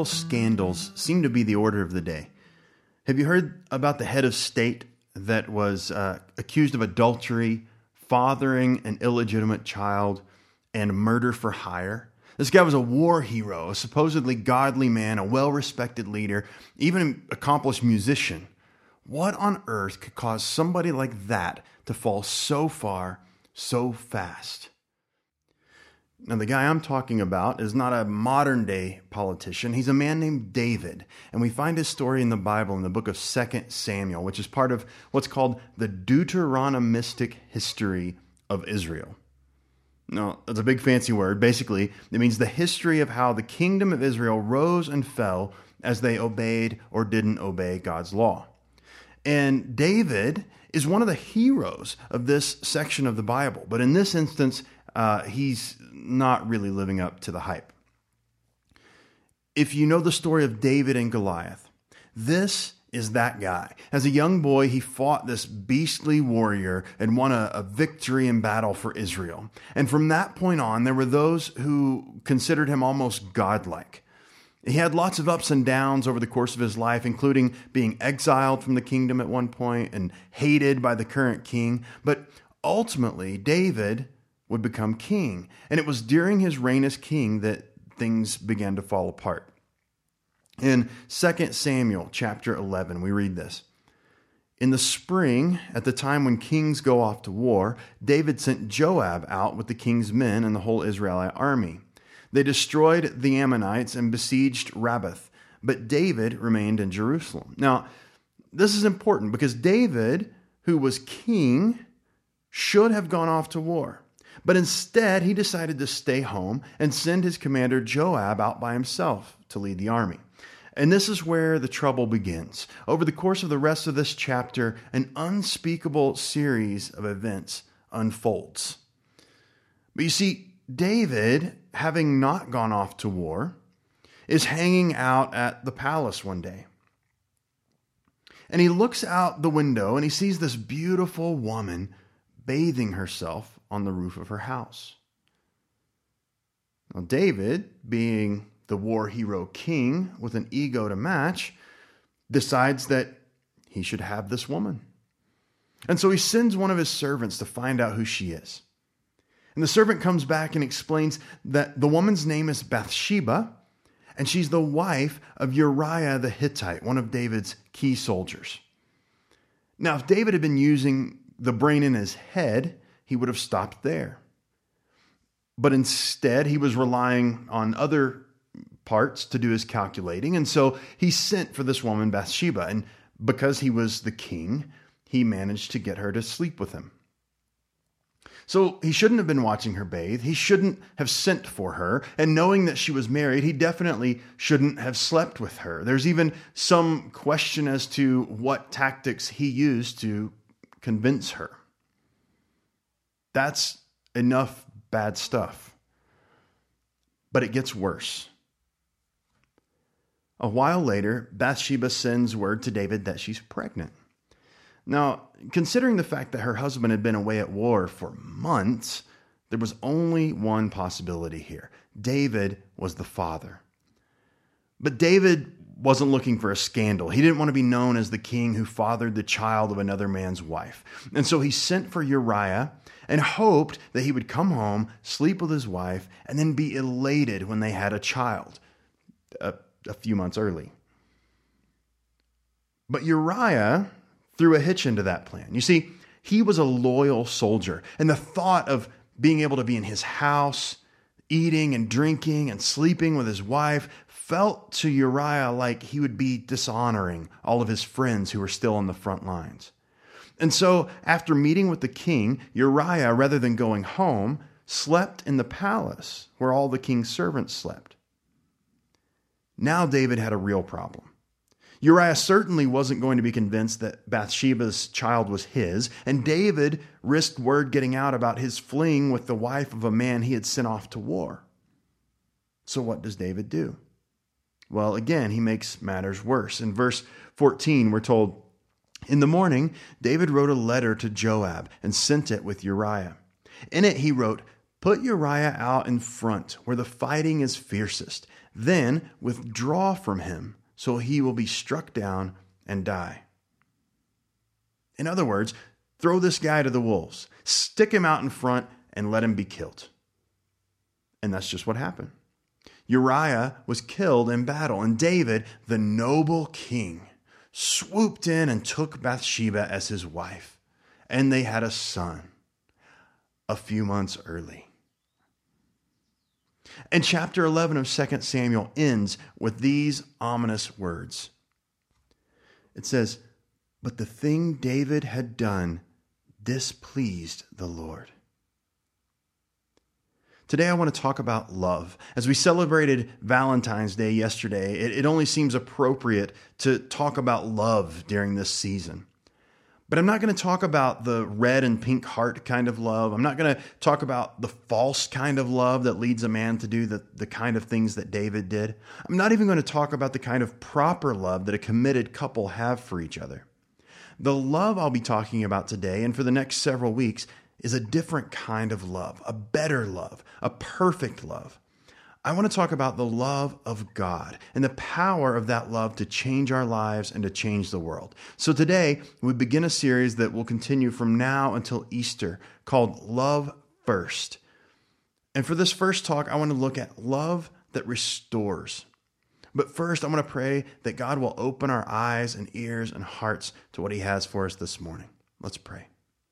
Political scandals seem to be the order of the day. Have you heard about the head of state that was accused of adultery, fathering an illegitimate child, and murder for hire? This guy was a war hero, a supposedly godly man, a well-respected leader, even an accomplished musician. What on earth could cause somebody like that to fall so far, so fast? Now, the guy I'm talking about is not a modern-day politician. He's a man named David, and we find his story in the Bible in the book of 2 Samuel, which is part of what's called the Deuteronomistic history of Israel. Now, that's a big fancy word. Basically, it means the history of how the kingdom of Israel rose and fell as they obeyed or didn't obey God's law. And David is one of the heroes of this section of the Bible, but in this instance, he's not really living up to the hype. If you know the story of David and Goliath, this is that guy. As a young boy, he fought this beastly warrior and won a victory in battle for Israel. And from that point on, there were those who considered him almost godlike. He had lots of ups and downs over the course of his life, including being exiled from the kingdom at one point and hated by the current king. But ultimately, David would become king. And it was during his reign as king that things began to fall apart. In 2 Samuel chapter 11, we read this. In the spring, at the time when kings go off to war, David sent Joab out with the king's men and the whole Israelite army. They destroyed the Ammonites and besieged Rabbah, but David remained in Jerusalem. Now, this is important because David, who was king, should have gone off to war. But instead, he decided to stay home and send his commander Joab out by himself to lead the army. And this is where the trouble begins. Over the course of the rest of this chapter, an unspeakable series of events unfolds. But you see, David, having not gone off to war, is hanging out at the palace one day. And he looks out the window and he sees this beautiful woman bathing herself on the roof of her house. Now, David, being the war hero king with an ego to match, decides that he should have this woman. And so he sends one of his servants to find out who she is. And the servant comes back and explains that the woman's name is Bathsheba, and she's the wife of Uriah the Hittite, one of David's key soldiers. Now, if David had been using the brain in his head, he would have stopped there. But instead, he was relying on other parts to do his calculating. And so he sent for this woman, Bathsheba. And because he was the king, he managed to get her to sleep with him. So he shouldn't have been watching her bathe. He shouldn't have sent for her. And knowing that she was married, he definitely shouldn't have slept with her. There's even some question as to what tactics he used to convince her. That's enough bad stuff. But it gets worse. A while later, Bathsheba sends word to David that she's pregnant. Now, considering the fact that her husband had been away at war for months, there was only one possibility here. David was the father. But David wasn't looking for a scandal. He didn't want to be known as the king who fathered the child of another man's wife. And so he sent for Uriah and hoped that he would come home, sleep with his wife, and then be elated when they had a child a few months early. But Uriah threw a hitch into that plan. You see, he was a loyal soldier, and the thought of being able to be in his house, eating and drinking and sleeping with his wife, felt to Uriah like he would be dishonoring all of his friends who were still on the front lines. And so, after meeting with the king, Uriah, rather than going home, slept in the palace where all the king's servants slept. Now David had a real problem. Uriah certainly wasn't going to be convinced that Bathsheba's child was his, and David risked word getting out about his fling with the wife of a man he had sent off to war. So what does David do? Well, again, he makes matters worse. In verse 14, we're told, in the morning, David wrote a letter to Joab and sent it with Uriah. In it, he wrote, "Put Uriah out in front where the fighting is fiercest. Then withdraw from him, so he will be struck down and die. In other words, throw this guy to the wolves, stick him out in front, and let him be killed. And that's just what happened. Uriah was killed in battle, and David, the noble king, swooped in and took Bathsheba as his wife, and they had a son a few months early. And chapter 11 of 2 Samuel ends with these ominous words. It says, "But the thing David had done displeased the Lord." Today I want to talk about love. As we celebrated Valentine's Day yesterday, it only seems appropriate to talk about love during this season. But I'm not going to talk about the red and pink heart kind of love. I'm not going to talk about the false kind of love that leads a man to do the kind of things that David did. I'm not even going to talk about the kind of proper love that a committed couple have for each other. The love I'll be talking about today and for the next several weeks is a different kind of love, a better love, a perfect love. I want to talk about the love of God and the power of that love to change our lives and to change the world. So today, we begin a series that will continue from now until Easter called Love First. And for this first talk, I want to look at love that restores. But first, I want to pray that God will open our eyes and ears and hearts to what He has for us this morning. Let's pray.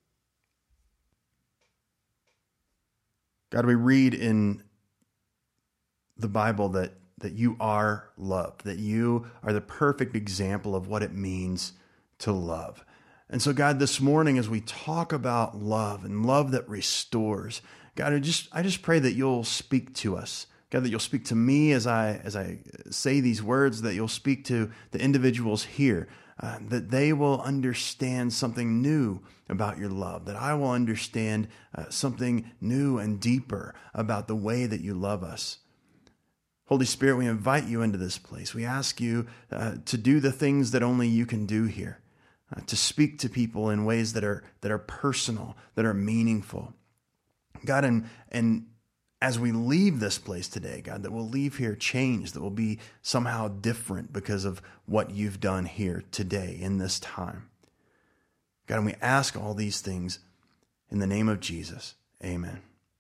God, we read in the Bible that you are love, that you are the perfect example of what it means to love. And so, God, this morning, as we talk about love and love that restores, God, I just pray that you'll speak to us. God, that you'll speak to me as I say these words, that you'll speak to the individuals here, that they will understand something new about your love, that I will understand something new and deeper about the way that you love us. Holy Spirit, we invite you into this place. We ask you to do the things that only you can do here, to speak to people in ways that are personal, that are meaningful. God, and as we leave this place today, God, that we'll leave here changed, that we'll be somehow different because of what you've done here today in this time. God, and we ask all these things in the name of Jesus. Amen.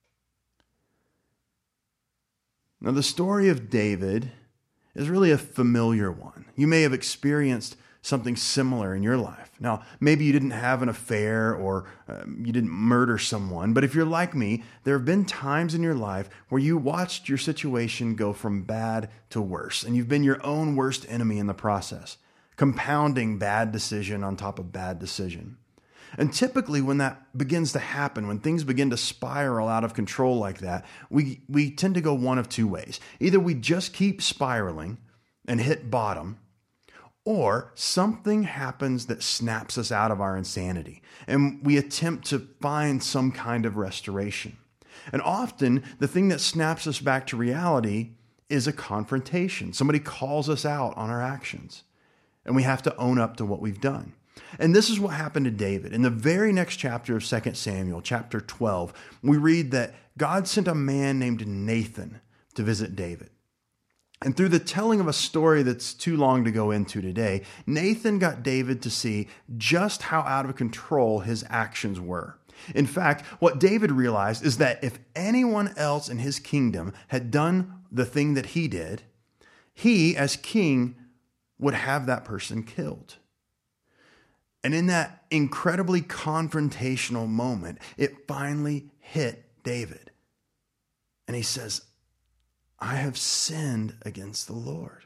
Now, the story of David is really a familiar one. You may have experienced something similar in your life. Now, maybe you didn't have an affair or you didn't murder someone, but if you're like me, there have been times in your life where you watched your situation go from bad to worse, and you've been your own worst enemy in the process, compounding bad decision on top of bad decision. And typically when that begins to happen, when things begin to spiral out of control like that, we tend to go one of two ways. Either we just keep spiraling and hit bottom, or something happens that snaps us out of our insanity, and we attempt to find some kind of restoration. And often the thing that snaps us back to reality is a confrontation. Somebody calls us out on our actions, and we have to own up to what we've done. And this is what happened to David. In the very next chapter of 2 Samuel, chapter 12, we read that God sent a man named Nathan to visit David. And through the telling of a story that's too long to go into today, Nathan got David to see just how out of control his actions were. In fact, what David realized is that if anyone else in his kingdom had done the thing that he did, he, as king, would have that person killed. And in that incredibly confrontational moment, it finally hit David. And he says, I have sinned against the Lord.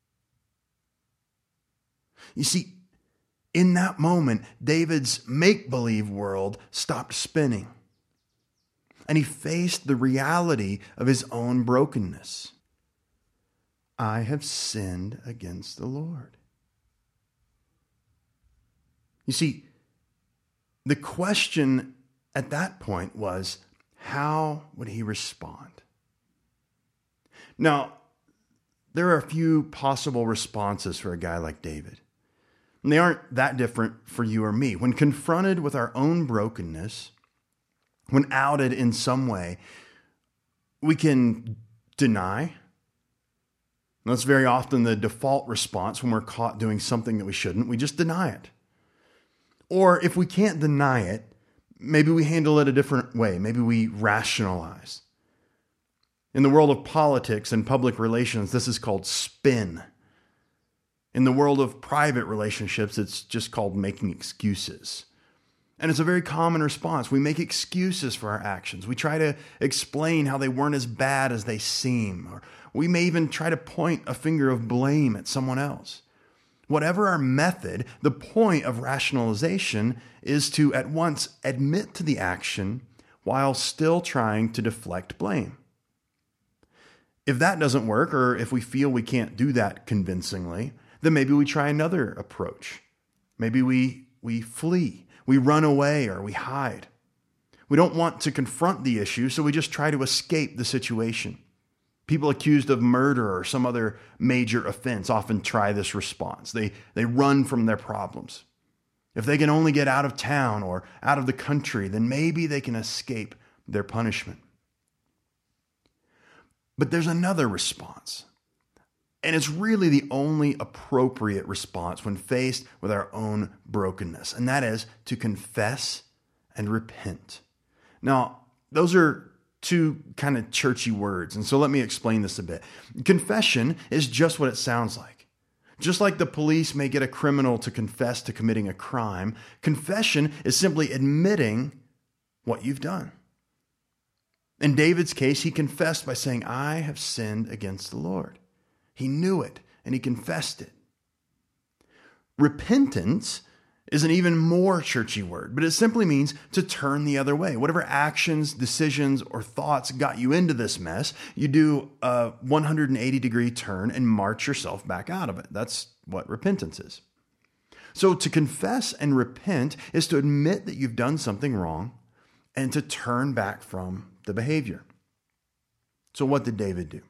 You see, in that moment, David's make-believe world stopped spinning. And he faced the reality of his own brokenness. I have sinned against the Lord. You see, the question at that point was, how would he respond? Now, there are a few possible responses for a guy like David. And they aren't that different for you or me. When confronted with our own brokenness, when outed in some way, we can deny, And that's very often the default response when we're caught doing something that we shouldn't. We just deny it. Or if we can't deny it, maybe we handle it a different way. Maybe we rationalize. In the world of politics and public relations, this is called spin. In the world of private relationships, it's just called making excuses. And it's a very common response. We make excuses for our actions. We try to explain how they weren't as bad as they seem. Or we may even try to point a finger of blame at someone else. Whatever our method, the point of rationalization is to at once admit to the action while still trying to deflect blame. If that doesn't work, or if we feel we can't do that convincingly, then maybe we try another approach. Maybe we flee, we run away, or we hide. We don't want to confront the issue, so we just try to escape the situation. People accused of murder or some other major offense often try this response. They run from their problems. If they can only get out of town or out of the country, then maybe they can escape their punishment. But there's another response. And it's really the only appropriate response when faced with our own brokenness. And that is to confess and repent. Now, those are two kind of churchy words. And so let me explain this a bit. Confession is just what it sounds like. Just like the police may get a criminal to confess to committing a crime, confession is simply admitting what you've done. In David's case, he confessed by saying, I have sinned against the Lord. He knew it and he confessed it. Repentance is an even more churchy word, but it simply means to turn the other way. Whatever actions, decisions, or thoughts got you into this mess, you do a 180-degree turn and march yourself back out of it. That's what repentance is. So to confess and repent is to admit that you've done something wrong and to turn back from the behavior. So what did David do?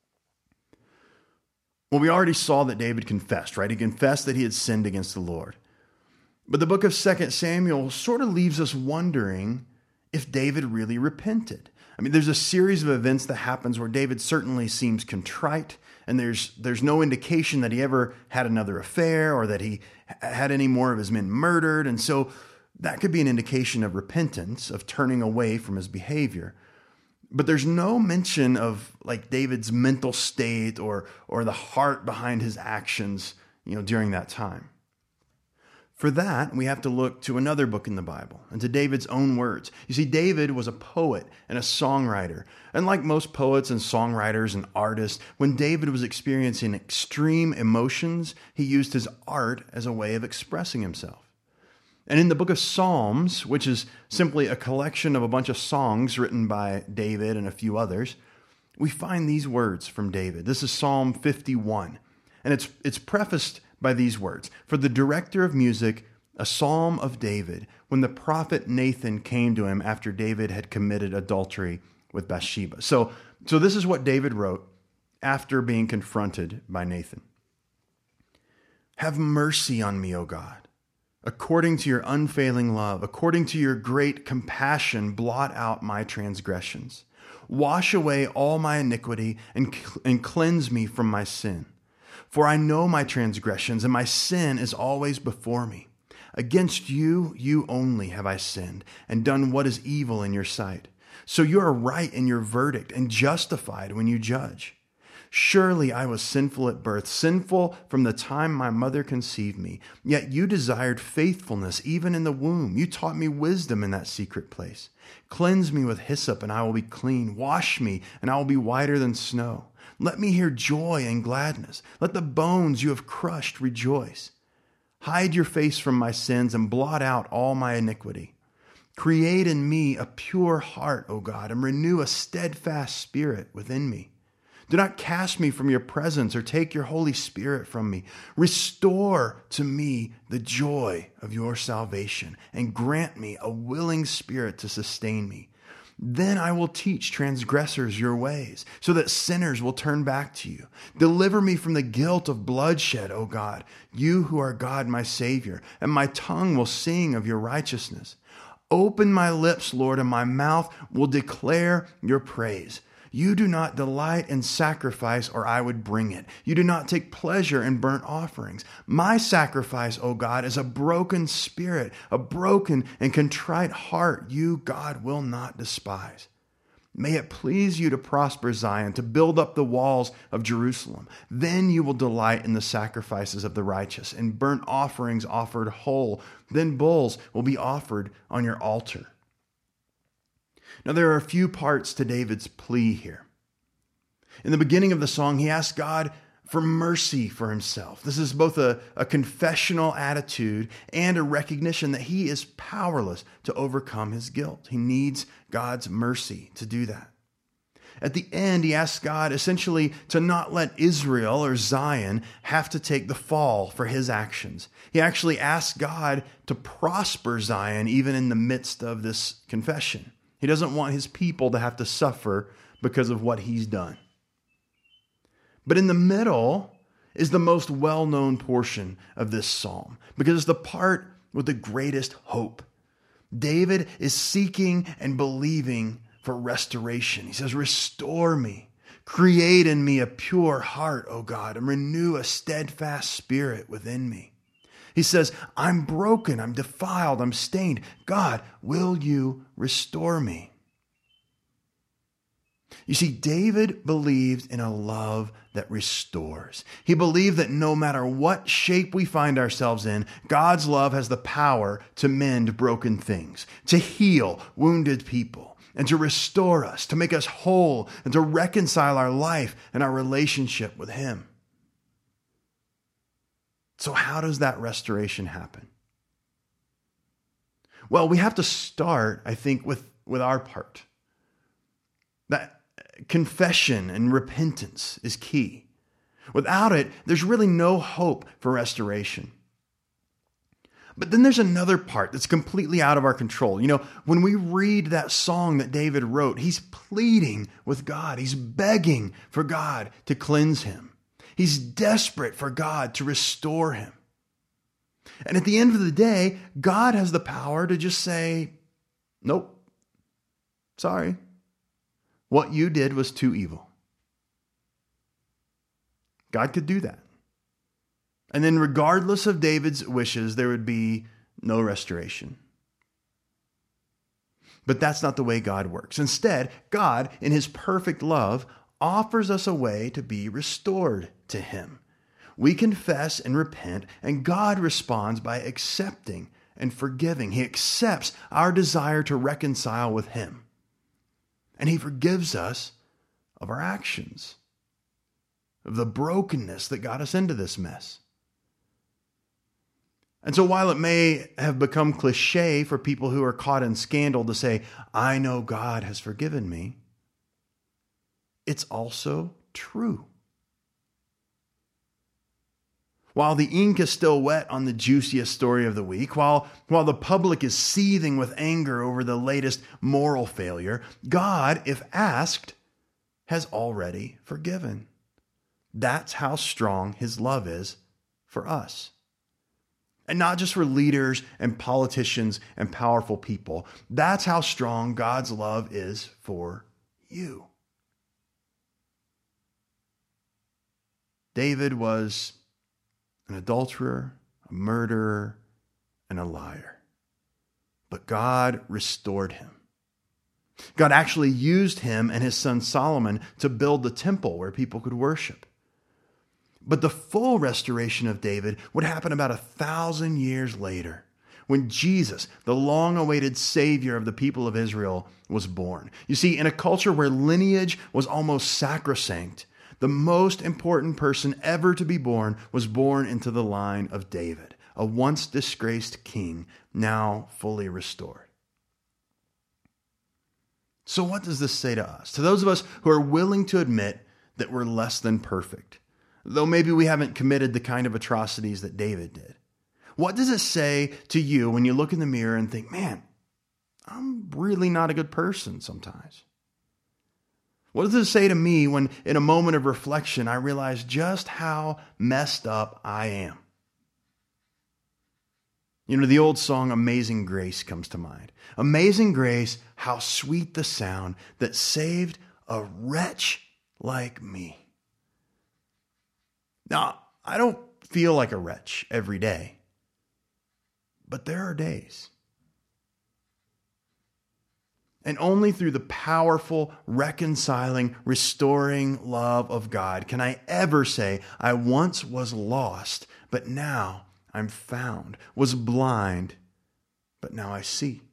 Well, we already saw that David confessed, right? He confessed that he had sinned against the Lord. But the book of 2 Samuel sort of leaves us wondering if David really repented. I mean, there's a series of events that happens where David certainly seems contrite, and there's no indication that he ever had another affair or that he had any more of his men murdered. And so that could be an indication of repentance, of turning away from his behavior. But there's no mention of like David's mental state or the heart behind his actions, during that time. For that, we have to look to another book in the Bible and to David's own words. You see, David was a poet and a songwriter. And like most poets and songwriters and artists, when David was experiencing extreme emotions, he used his art as a way of expressing himself. And in the book of Psalms, which is simply a collection of a bunch of songs written by David and a few others, we find these words from David. This is Psalm 51, and it's prefaced by these words. For the director of music, a psalm of David, when the prophet Nathan came to him after David had committed adultery with Bathsheba. So this is what David wrote after being confronted by Nathan. Have mercy on me, O God. According to your unfailing love, according to your great compassion, blot out my transgressions. Wash away all my iniquity and cleanse me from my sin. For I know my transgressions, and my sin is always before me. Against you, you only have I sinned, and done what is evil in your sight. So you are right in your verdict, and justified when you judge. Surely I was sinful at birth, sinful from the time my mother conceived me. Yet you desired faithfulness even in the womb. You taught me wisdom in that secret place. Cleanse me with hyssop, and I will be clean. Wash me, and I will be whiter than snow. Let me hear joy and gladness. Let the bones you have crushed rejoice. Hide your face from my sins and blot out all my iniquity. Create in me a pure heart, O God, and renew a steadfast spirit within me. Do not cast me from your presence or take your Holy Spirit from me. Restore to me the joy of your salvation and grant me a willing spirit to sustain me. Then I will teach transgressors your ways, so that sinners will turn back to you. Deliver me from the guilt of bloodshed, O God, you who are God, my Savior, and my tongue will sing of your righteousness. Open my lips, Lord, and my mouth will declare your praise. You do not delight in sacrifice, or I would bring it. You do not take pleasure in burnt offerings. My sacrifice, O God, is a broken spirit, a broken and contrite heart. You, God, will not despise. May it please you to prosper Zion, to build up the walls of Jerusalem. Then you will delight in the sacrifices of the righteous, and burnt offerings offered whole. Then bulls will be offered on your altar. Now, there are a few parts to David's plea here. In the beginning of the song, he asks God for mercy for himself. This is both a confessional attitude and a recognition that he is powerless to overcome his guilt. He needs God's mercy to do that. At the end, he asks God essentially to not let Israel or Zion have to take the fall for his actions. He actually asks God to prosper Zion even in the midst of this confession. He doesn't want his people to have to suffer because of what he's done. But in the middle is the most well-known portion of this psalm, because it's the part with the greatest hope. David is seeking and believing for restoration. He says, "Restore me. Create in me a pure heart, O God, and renew a steadfast spirit within me." He says, "I'm broken, I'm defiled, I'm stained. God, will you restore me?" You see, David believed in a love that restores. He believed that no matter what shape we find ourselves in, God's love has the power to mend broken things, to heal wounded people, and to restore us, to make us whole, and to reconcile our life and our relationship with Him. So how does that restoration happen? Well, we have to start, I think, with our part. That confession and repentance is key. Without it, there's really no hope for restoration. But then there's another part that's completely out of our control. You know, when we read that song that David wrote, he's pleading with God. He's begging for God to cleanse him. He's desperate for God to restore him. And at the end of the day, God has the power to just say, "Nope, sorry. What you did was too evil." God could do that. And then regardless of David's wishes, there would be no restoration. But that's not the way God works. Instead, God, in His perfect love, offers us a way to be restored to Him. We confess and repent, and God responds by accepting and forgiving. He accepts our desire to reconcile with Him. And He forgives us of our actions, of the brokenness that got us into this mess. And so while it may have become cliche for people who are caught in scandal to say, "I know God has forgiven me," it's also true. While the ink is still wet on the juiciest story of the week, while the public is seething with anger over the latest moral failure, God, if asked, has already forgiven. That's how strong His love is for us. And not just for leaders and politicians and powerful people. That's how strong God's love is for you. David was an adulterer, a murderer, and a liar. But God restored him. God actually used him and his son Solomon to build the temple where people could worship. But the full restoration of David would happen about 1,000 years later, when Jesus, the long-awaited Savior of the people of Israel, was born. You see, in a culture where lineage was almost sacrosanct, the most important person ever to be born was born into the line of David, a once disgraced king, now fully restored. So what does this say to us? To those of us who are willing to admit that we're less than perfect, though maybe we haven't committed the kind of atrocities that David did. What does it say to you when you look in the mirror and think, "Man, I'm really not a good person sometimes"? What does it say to me when, in a moment of reflection, I realize just how messed up I am? You know, the old song Amazing Grace comes to mind. Amazing grace, how sweet the sound that saved a wretch like me. Now, I don't feel like a wretch every day, but there are days. And only through the powerful, reconciling, restoring love of God can I ever say, I once was lost, but now I'm found, was blind, but now I see.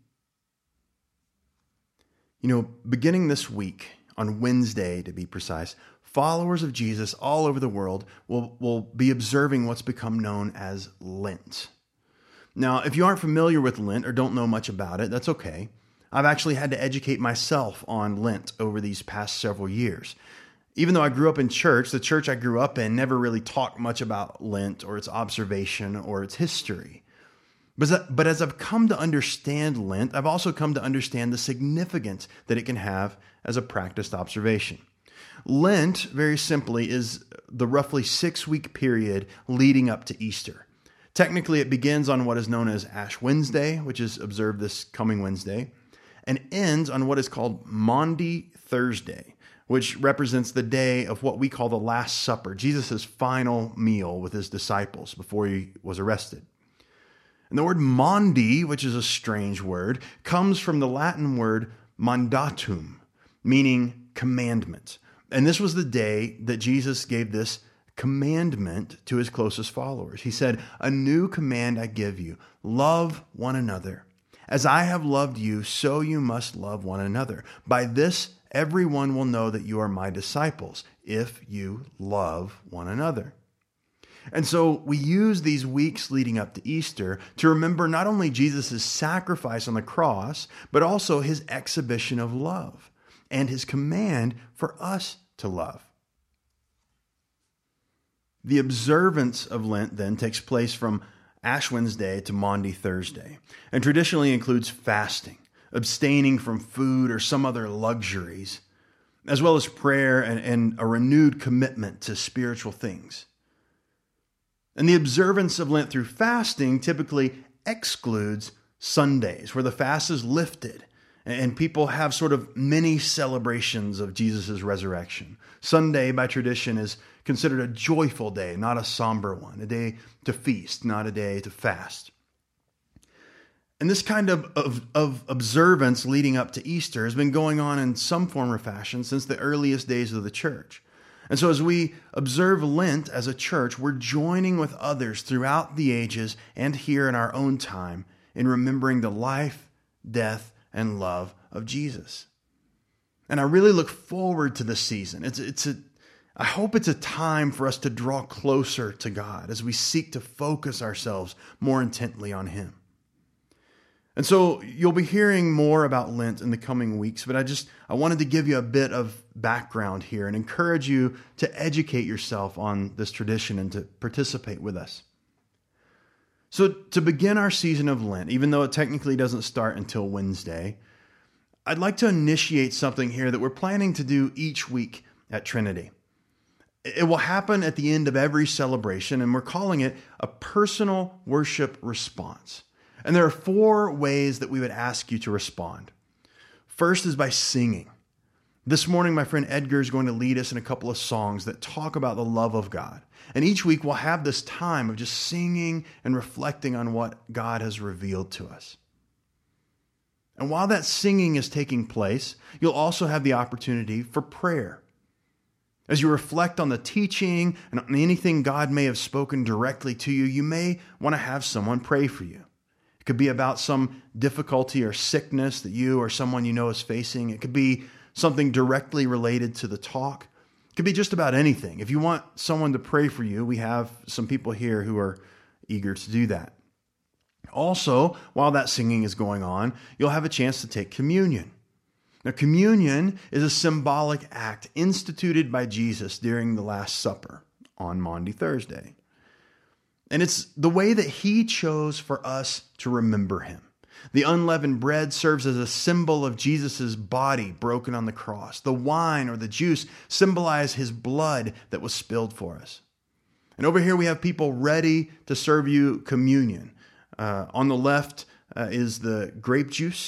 You know, beginning this week, on Wednesday to be precise, followers of Jesus all over the world will be observing what's become known as Lent. Now, if you aren't familiar with Lent or don't know much about it, that's okay. I've actually had to educate myself on Lent over these past several years. Even though I grew up in church, the church I grew up in never really talked much about Lent or its observation or its history. But as I've come to understand Lent, I've also come to understand the significance that it can have as a practiced observation. Lent, very simply, is the roughly 6-week period leading up to Easter. Technically, it begins on what is known as Ash Wednesday, which is observed this coming Wednesday, and ends on what is called Maundy Thursday, which represents the day of what we call the Last Supper, Jesus' final meal with his disciples before he was arrested. And the word Maundy, which is a strange word, comes from the Latin word mandatum, meaning commandment. And this was the day that Jesus gave this commandment to his closest followers. He said, "A new command I give you, love one another. As I have loved you, so you must love one another. By this, everyone will know that you are my disciples, if you love one another." And so we use these weeks leading up to Easter to remember not only Jesus' sacrifice on the cross, but also his exhibition of love and his command for us to love. The observance of Lent then takes place from Ash Wednesday to Maundy Thursday, and traditionally includes fasting, abstaining from food or some other luxuries, as well as prayer and a renewed commitment to spiritual things. And the observance of Lent through fasting typically excludes Sundays, where the fast is lifted and people have sort of mini celebrations of Jesus' resurrection. Sunday, by tradition, is considered a joyful day, not a somber one, a day to feast, not a day to fast. And this kind of observance leading up to Easter has been going on in some form or fashion since the earliest days of the church. And so as we observe Lent as a church, we're joining with others throughout the ages and here in our own time in remembering the life, death, and love of Jesus. And I really look forward to this season. I hope it's a time for us to draw closer to God as we seek to focus ourselves more intently on him. And so you'll be hearing more about Lent in the coming weeks, but I wanted to give you a bit of background here and encourage you to educate yourself on this tradition and to participate with us. So to begin our season of Lent, even though it technically doesn't start until Wednesday, I'd like to initiate something here that we're planning to do each week at Trinity. It will happen at the end of every celebration, and we're calling it a personal worship response. And there are 4 ways that we would ask you to respond. First is by singing. This morning, my friend Edgar is going to lead us in a couple of songs that talk about the love of God. And each week we'll have this time of just singing and reflecting on what God has revealed to us. And while that singing is taking place, you'll also have the opportunity for prayer. As you reflect on the teaching and on anything God may have spoken directly to you, you may want to have someone pray for you. It could be about some difficulty or sickness that you or someone you know is facing. It could be something directly related to the talk. It could be just about anything. If you want someone to pray for you, we have some people here who are eager to do that. Also, while that singing is going on, you'll have a chance to take communion. Now, communion is a symbolic act instituted by Jesus during the Last Supper on Maundy Thursday. And it's the way that he chose for us to remember him. The unleavened bread serves as a symbol of Jesus' body broken on the cross. The wine or the juice symbolize his blood that was spilled for us. And over here we have people ready to serve you communion. On the left is the grape juice.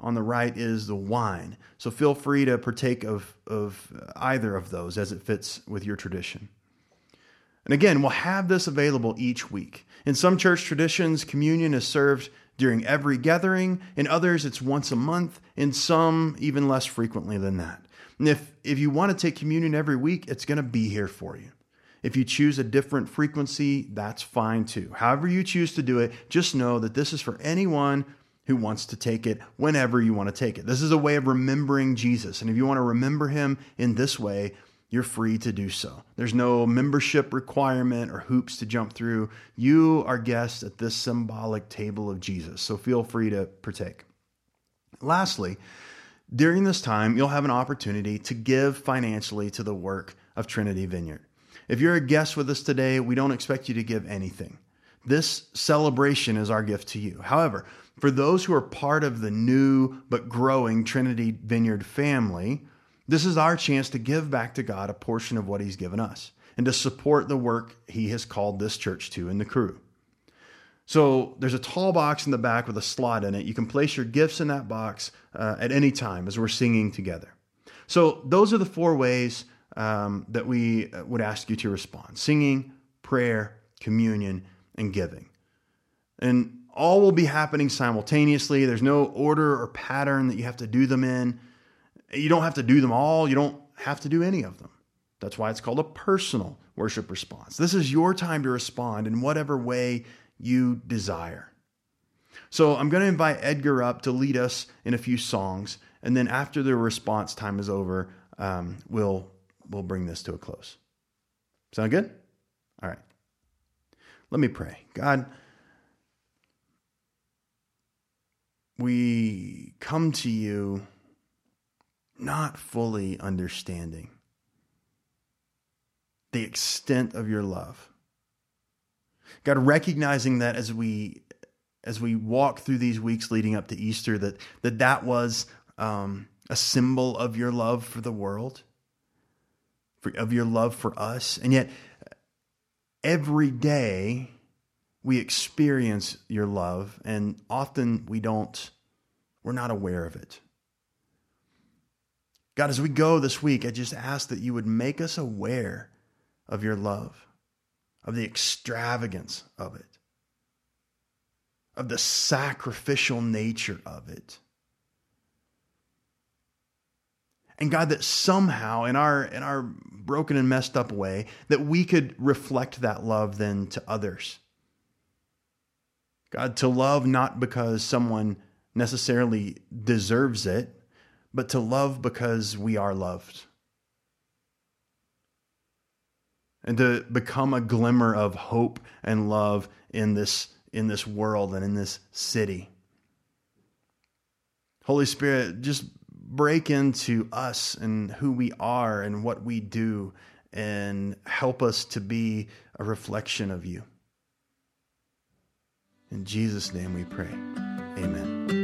on the right is the wine. So feel free to partake of either of those as it fits with your tradition. And again, we'll have this available each week. In some church traditions, communion is served during every gathering. In others, it's once a month. In some, even less frequently than that. And if you want to take communion every week, it's going to be here for you. If you choose a different frequency, that's fine too. However you choose to do it, just know that this is for anyone who wants to take it whenever you want to take it. This is a way of remembering Jesus. And if you want to remember him in this way, you're free to do so. There's no membership requirement or hoops to jump through. You are guests at this symbolic table of Jesus, so feel free to partake. Lastly, during this time, you'll have an opportunity to give financially to the work of Trinity Vineyard. If you're a guest with us today, we don't expect you to give anything. This celebration is our gift to you. However, for those who are part of the new but growing Trinity Vineyard family, this is our chance to give back to God a portion of what he's given us and to support the work he has called this church to in the Cru. So there's a tall box in the back with a slot in it. You can place your gifts in that box at any time as we're singing together. So those are the 4 ways that we would ask you to respond: singing, prayer, communion, and giving. And all will be happening simultaneously. There's no order or pattern that you have to do them in. You don't have to do them all. You don't have to do any of them. That's why it's called a personal worship response. This is your time to respond in whatever way you desire. So I'm going to invite Edgar up to lead us in a few songs. And then after the response time is over, we'll bring this to a close. Sound good? All right. Let me pray. God, we come to you not fully understanding the extent of your love. God, recognizing that as we walk through these weeks leading up to Easter, that was a symbol of your love for the world, of your love for us. And yet every day we experience your love, and often we're not aware of it. God, as we go this week, I just ask that you would make us aware of your love, of the extravagance of it, of the sacrificial nature of it. And God, that somehow in our broken and messed up way, that we could reflect that love then to others. God, to love not because someone necessarily deserves it, but to love because we are loved. And to become a glimmer of hope and love in this world and in this city. Holy Spirit, just break into us and who we are and what we do, and help us to be a reflection of you. In Jesus' name we pray. Amen.